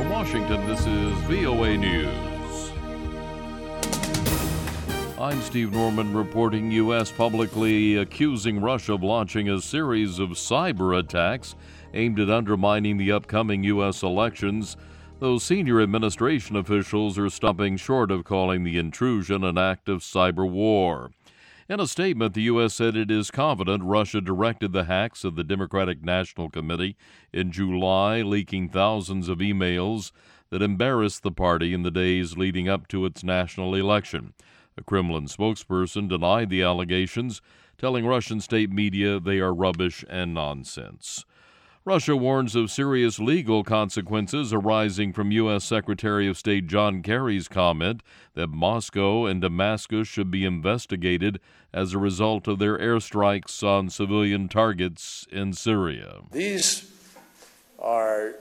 From Washington, this is VOA News. I'm Steve Norman reporting U.S. publicly accusing Russia of launching a series of cyber attacks aimed at undermining the upcoming U.S. elections, though senior administration officials are stopping short of calling the intrusion an act of cyber war. In a statement, the U.S. said it is confident Russia directed the hacks of the Democratic National Committee in July, leaking thousands of emails that embarrassed the party in the days leading up to its national election. A Kremlin spokesperson denied the allegations, telling Russian state media they are rubbish and nonsense. Russia warns of serious legal consequences arising from U.S. Secretary of State John Kerry's comment that Moscow and Damascus should be investigated as a result of their airstrikes on civilian targets in Syria. These are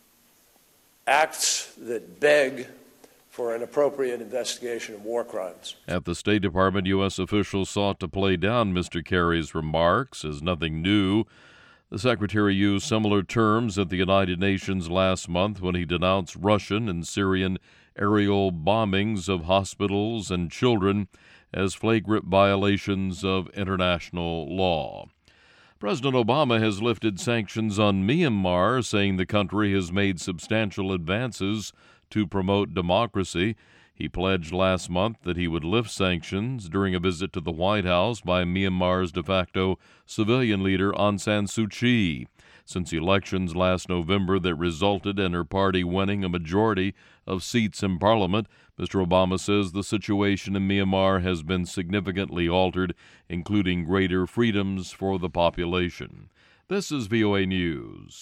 acts that beg for an appropriate investigation of war crimes. At the State Department, U.S. officials sought to play down Mr. Kerry's remarks as nothing new. The Secretary used similar terms at the United Nations last month when he denounced Russian and Syrian aerial bombings of hospitals and children as flagrant violations of international law. President Obama has lifted sanctions on Myanmar, saying the country has made substantial advances to promote democracy. He pledged last month that he would lift sanctions during a visit to the White House by Myanmar's de facto civilian leader Aung San Suu Kyi. Since elections last November that resulted in her party winning a majority of seats in Parliament, Mr. Obama says the situation in Myanmar has been significantly altered, including greater freedoms for the population. This is VOA News.